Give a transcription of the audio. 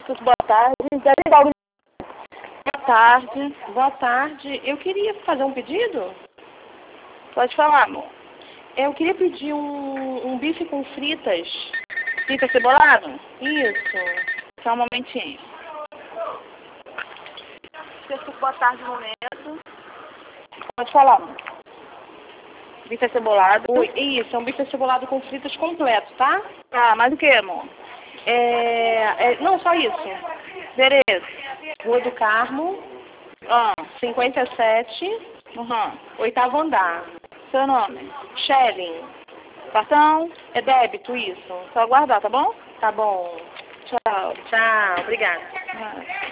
Boa tarde. Boa tarde. Boa tarde. Eu queria fazer um pedido. Pode falar, amor. Eu queria pedir um bife com fritas. Bife acebolado? Isso. Só um momentinho. Boa tarde, momento. Pode falar, amor. Bife acebolado? Isso, é um bife acebolado com fritas completo, tá? Ah, mais o que, amor? Não, só isso. Beleza. Rua do Carmo, 57, oitavo andar. Seu nome? Shelling. Cartão? É débito, isso. Só aguardar, tá bom? Tá bom. Tchau. Tchau, obrigada. Ah.